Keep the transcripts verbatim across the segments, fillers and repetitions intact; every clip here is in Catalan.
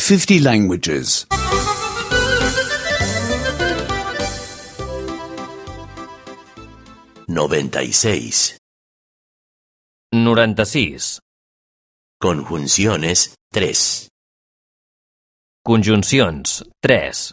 fifty languages. noventa y seis. noranta-sis. Conjunciones tres. Conjuncions tres.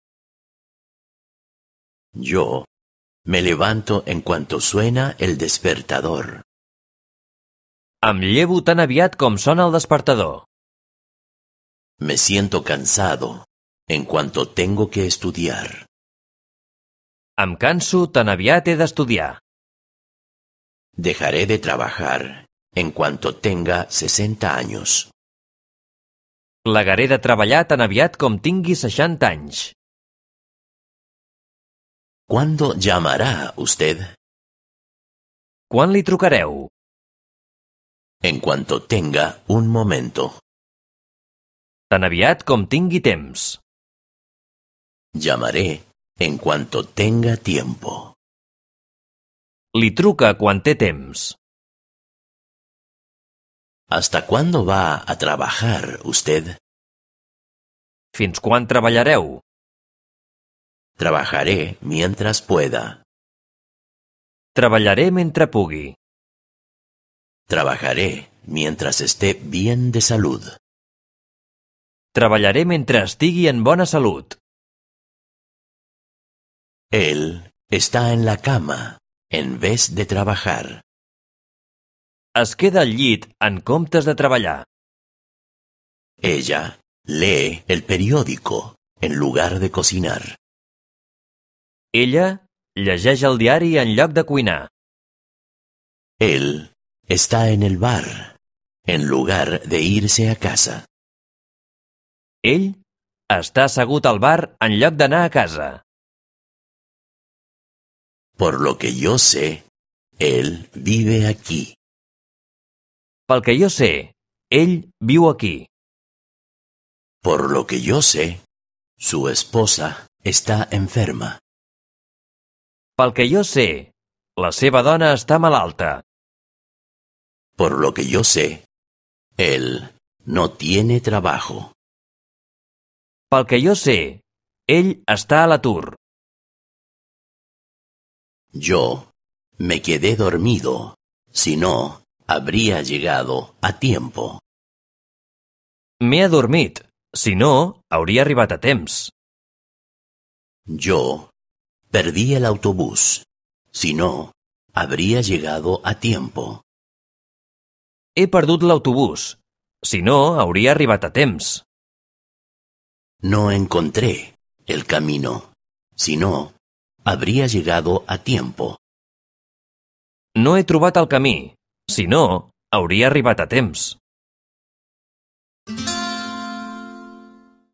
Yo me levanto en cuanto suena el despertador. Em llevo tan aviat com sona el despertador. Me siento cansado en cuanto tengo que estudiar. Em canso tan aviat he d'estudiar. Dejaré de trabajar en cuanto tenga sesenta años. Plegaré de treballar tan aviat com tingui seixanta anys. ¿Cuándo llamará usted? Quan li trucareu? En cuanto tenga un momento. Tan aviat com tingui temps. Llamaré en cuanto tenga tiempo. Li truca quan té temps. ¿Hasta cuándo va a trabajar usted? Fins quan treballareu? Trabajaré mientras pueda. Treballaré mentre pugui. Trabajaré mientras esté bien de salud. Treballaré mentre estigui en bona salut. Él está en la cama en vez de trabajar. Es queda al llit en comptes de treballar. Ella lee el periódico en lugar de cocinar. Ella llegeix el diari en lloc de cuinar. Él está en el bar en lugar de irse a casa. Ell està assegut al bar en lloc d'anar a casa. Por lo que yo sé, él vive aquí. Pel que jo sé, ell viu aquí. Por lo que yo sé, su esposa está enferma. Pel que jo sé, la seva dona està malalta. Por lo que yo sé, él no tiene trabajo. Pel que jo sé, ell està a l'atur. Yo me quedé dormido, si no, habría llegado a tiempo. M'he adormit, si no, hauria arribat a temps. Yo perdí el autobús, si no, habría llegado a tiempo. He perdut l'autobús, si no, hauria arribat a temps. No encontré el camino, si no, habría llegado a tiempo. No he trobat el camí, si no, hauria arribat a temps.